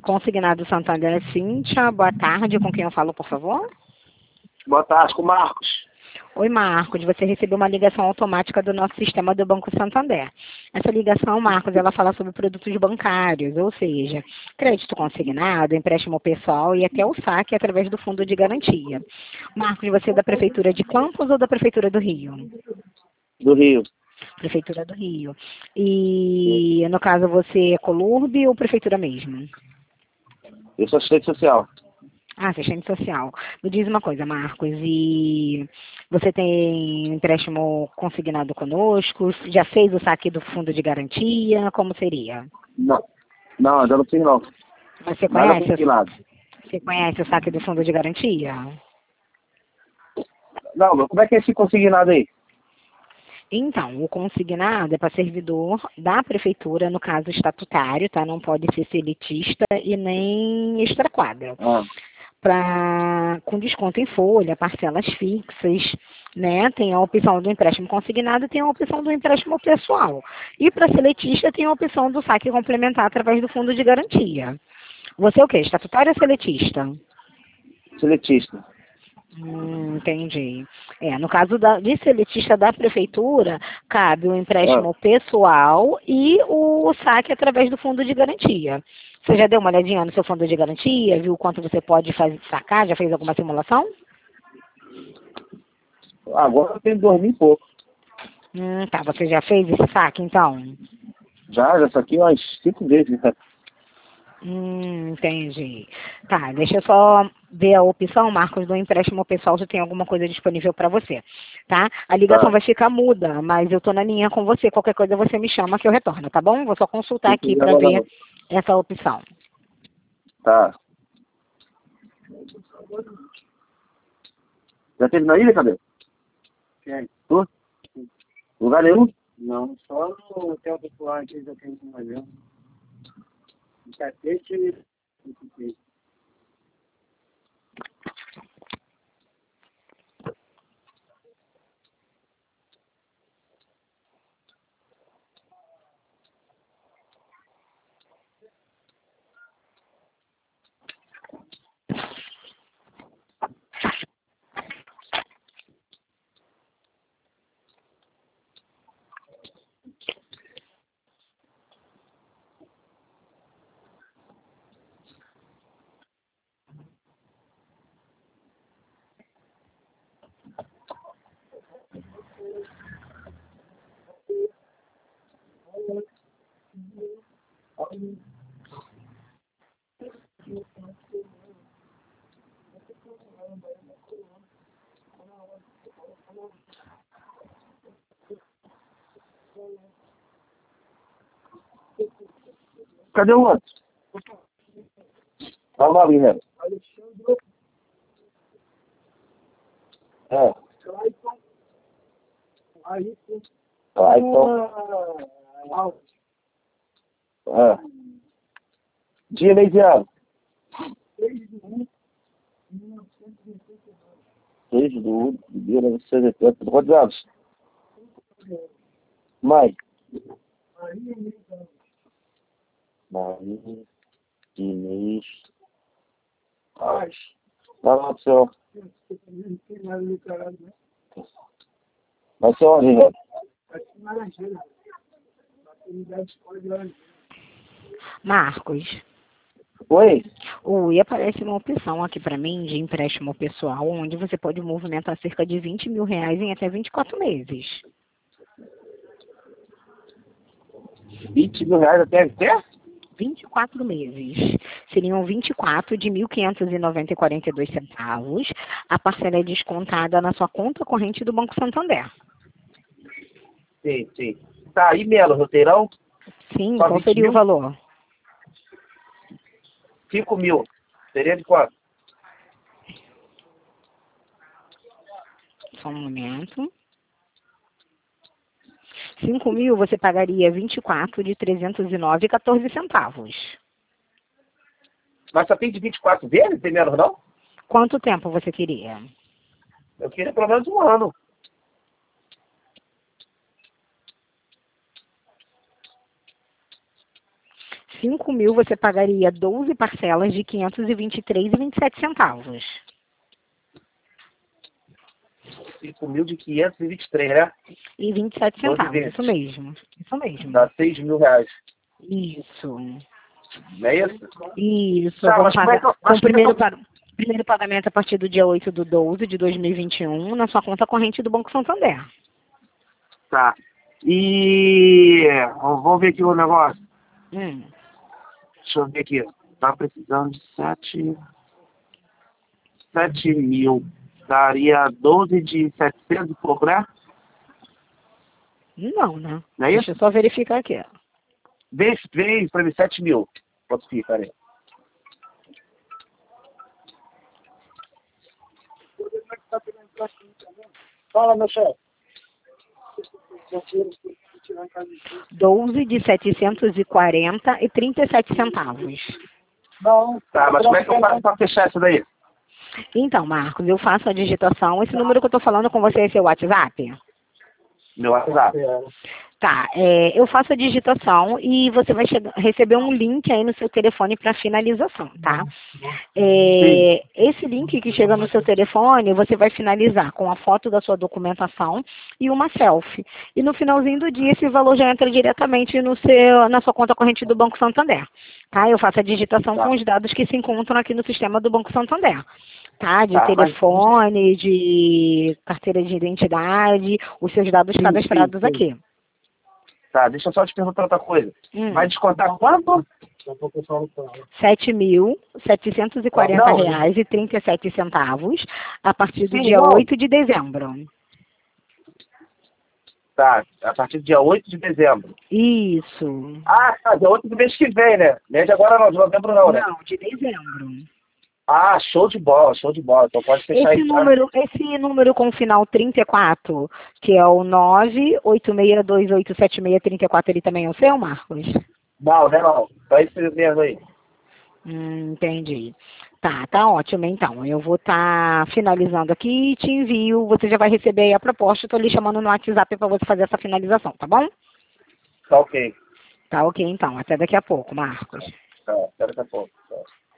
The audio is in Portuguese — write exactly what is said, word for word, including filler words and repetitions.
Consignado Santander, Cíntia, boa tarde, com quem eu falo, por favor? Boa tarde, com o Marcos. Oi, Marcos, você recebeu uma ligação automática do nosso sistema do Banco Santander. Essa ligação, Marcos, ela fala sobre produtos bancários, ou seja, crédito consignado, empréstimo pessoal e até o saque através do fundo de garantia. Marcos, você é da Prefeitura de Campos ou da Prefeitura do Rio? Do Rio. Prefeitura do Rio. E, no caso, você é Colurbe ou Prefeitura mesmo? Eu sou assistente social. Ah, assistente social. Me diz uma coisa, Marcos, e você tem empréstimo consignado conosco? Já fez o saque do fundo de garantia? Como seria? Não, não, ainda não fiz não. Mas você Nada conhece, consignado. você conhece o saque do fundo de garantia? Não, mas como é que é esse consignado aí? Então, o consignado é para servidor da prefeitura, no caso estatutário, tá? Não pode ser seletista e nem extraquadra. Ah, Pra, com desconto em folha, parcelas fixas, né? Tem a opção do empréstimo consignado e tem a opção do empréstimo pessoal. E para seletista tem a opção do saque complementar através do fundo de garantia. Você é o quê? Estatutário ou seletista? seletista. Hum, entendi. É, no caso da, de seletista da prefeitura, cabe o Ah, empréstimo pessoal e o saque através do fundo de garantia. Você já deu uma olhadinha no seu fundo de garantia? Viu quanto você pode fazer, sacar? Já fez alguma simulação? agora eu tenho dormir um pouco. Hum, tá. Você já fez esse saque, então? Já, já saquei umas cinco vezes. Né? Hum, entendi. Tá, deixa eu só ver a opção, Marcos, do empréstimo pessoal, se tem alguma coisa disponível para você, tá? A ligação Tá, vai ficar muda, mas eu tô na linha com você. Qualquer coisa você me chama que eu retorno, tá bom? Vou só consultar se aqui quiser para mandar ver no- essa opção. Tá. Já teve na ilha, cadê? Quem? Tu? Lugar nenhum? Não, só no hotel popular que já tem um avião. Um tapete e um tapete. Cadê o outro? Tá lá ali, né? É. Aí, Tá, então. ah, É. Dia mês e ano. seis do um de mil novecentos e oitenta. Quantos anos? Mãe. Maria Inês Paz. Vai lá pro seu. Vai ser onde, velho? Marcos, Oi? oi, aparece uma opção aqui para mim de empréstimo pessoal, onde você pode movimentar cerca de vinte mil reais em até vinte e quatro meses. vinte mil reais até até? vinte e quatro meses. Seriam vinte e quatro de mil quinhentos e noventa e quarenta e dois centavos. A parcela é descontada na sua conta corrente do Banco Santander. Sim, sim. Tá, aí Melo, roteirão? Sim, Só qual vinte seria o mil? valor? cinco mil. Seria de quanto? Só um momento. cinco mil você pagaria vinte e quatro de trezentos e nove e quatorze centavos. Mas só tem de vinte e quatro vezes, tem menos não? Quanto tempo você queria? Eu queria pelo menos um ano. cinco mil você pagaria doze parcelas de quinhentos e vinte e três reais e vinte e sete centavos. cinco mil de quinhentos e vinte e três, né? E vinte e sete doze centavos, vezes. isso mesmo. Isso mesmo. Dá seis mil reais. Isso. Não é isso? Isso. Tá, Vamos mas como é pagar que eu- com mas o como é que primeiro, eu- pa- primeiro pagamento a partir do dia oito do doze de dois mil e vinte e um na sua conta corrente do Banco Santander. Tá. E vamos ver aqui o negócio. Hum. Deixa eu ver aqui. Tá precisando de sete, sete mil. Daria doze de setecentos e pouco, né? Não, né? Não é Deixa eu isso? só verificar aqui. Vê, vê pra mim, sete mil. Quanto fica, peraí. Fala, meu chefe. doze de setecentos e quarenta e trinta e sete centavos. Não. Tá, mas como é que eu faço pra fechar isso daí? Então, Marcos, eu faço a digitação. Esse número que eu estou falando com você é seu WhatsApp? Meu WhatsApp. Tá, é, eu faço a digitação e você vai chegar- receber um link aí no seu telefone para finalização, tá? É, esse link que chega no seu telefone, você vai finalizar com a foto da sua documentação e uma selfie. E no finalzinho do dia, esse valor já entra diretamente no seu, na sua conta corrente do Banco Santander, tá? Eu faço a digitação Tá. com os dados que se encontram aqui no sistema do Banco Santander. Tá, de Tá, mas- telefone, de carteira de identidade, os seus dados Sim, cadastrados sim, sim. aqui. Tá, deixa eu só te perguntar outra coisa. Hum. Vai descontar quanto? Daqui a pouco eu falo pra ela. sete mil setecentos e quarenta Não. reais e trinta e sete centavos a partir do Sim, dia não. oito de dezembro. Tá, a partir do dia oito de dezembro. Isso. Ah, tá, dia oito do mês que vem, né? Mês de agora não, de novembro não, né? Não, de dezembro. Ah, show de bola, show de bola. Então pode fechar Esse isso. tá? número, esse número com o final trinta e quatro, que é o nove oito seis dois oito sete seis três quatro, ele também é o seu, Marcos? Não, né não. Só isso mesmo aí. Hum, entendi. Tá, tá ótimo então. Eu vou estar finalizando aqui e te envio. Você já vai receber aí a proposta. Estou lhe chamando no WhatsApp para você fazer essa finalização, tá bom? Tá ok. Tá ok então. Até daqui a pouco, Marcos. Tá, até daqui a pouco. Tá.